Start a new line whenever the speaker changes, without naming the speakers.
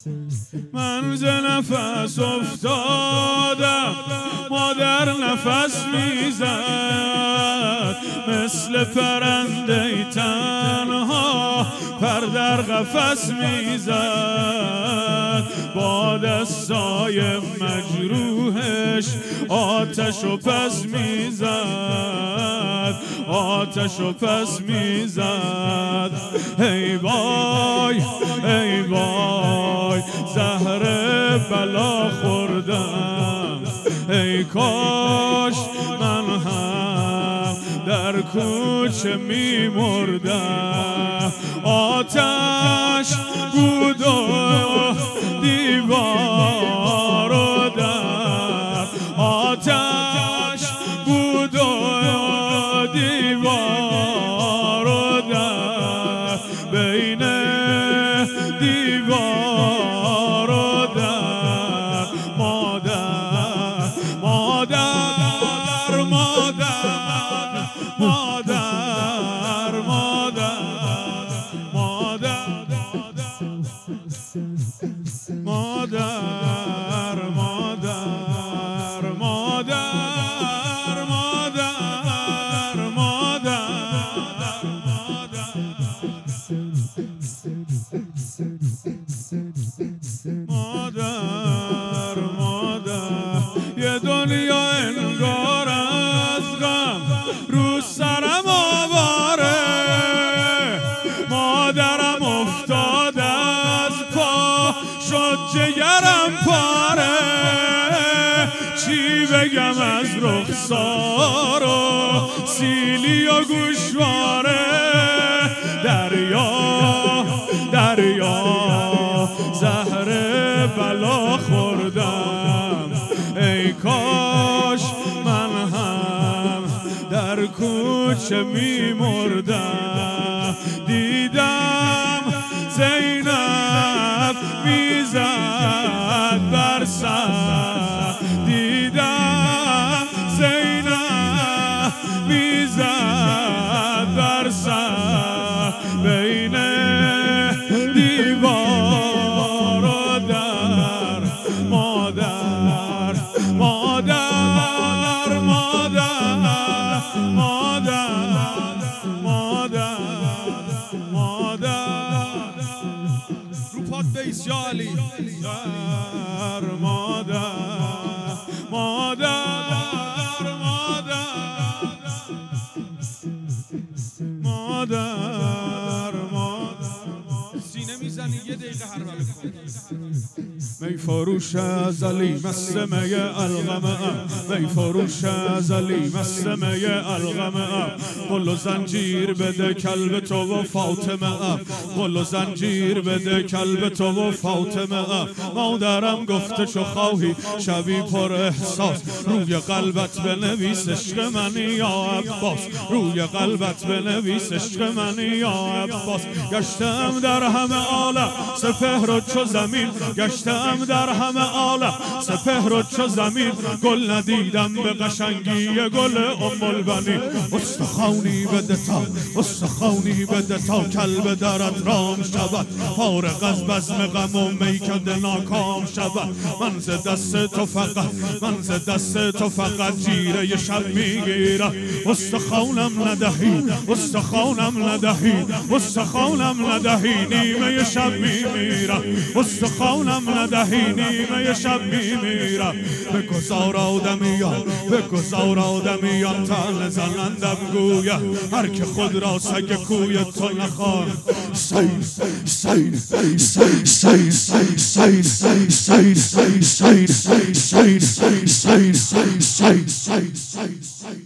من ز نفس افتادم، مادر نفس میزد، مثل پرنده تنها پر در قفس میزد. با دستای مجروحش آتش و پس میزد، آتش و پس میزد. ای وای ای وای زهر بلا خوردم، ای کاش من هم در کوچه میمردم. آتش بود و دیوار و در، آتش بود و دیوار و در، بین دیوار و در. مادر مادر مادر مادر مادر مادر مادر مادر مادر مادر مادر. یه دنیا انگار از غم رو سرم آواره، مادرم افتاد از پا شد جگرم پاره. چی بگم از رخسار و سیلی و گوشواره. دریا دریا زهر بلا خوردم، ای کاش من هم در کوچه میمردم. دیدم زینب میزد بر سر، دیدم زینب میزد بر سر، بین دیوار و در. مادر مادر مادر مادر مادر مادر. رو پات بیس یا علی. مادر مادر مادر مادر. سینه میزنی یه دقیقه هر وقت می فروش ازلی مست می الغمه، می فروش ازلی مست می الغمه. قل و زنجیر بده کلب تو و فاطمه، قل و زنجیر بده کلب تو و فاطمه. مادرم گفته چو خواهی شبی پر احساس، روی قلبت بنویس عشق منی یا عباس، روی قلبت بنویس عشق منی یا عباس. گشتم در همه عالم سپهر و چو زمین، گشتم در همه عالم سپهر و چو زمین. گل ندیدم به قشنگی گل ام البنین. استخوانی بده تا استخوانی بده تا کلب درت رام شود، فارغ از بزم غم و میکده ناکام شود. من ز دست تو فقط من ز دست تو فقط جیره شب میگیرم. استخوانم ندهی استخوانم ندهی استخوانم ندهی نیمه شب میمیرم. استخوانم ندهی نیمه شب میمیرم. بگذار آدمیان بگذار آدمیان تن زنندم گویا، هر که خود را سگ کوی تو نخوان. سین سین سین سین سین سین سین سین سین سین سین سین سین سین سین سین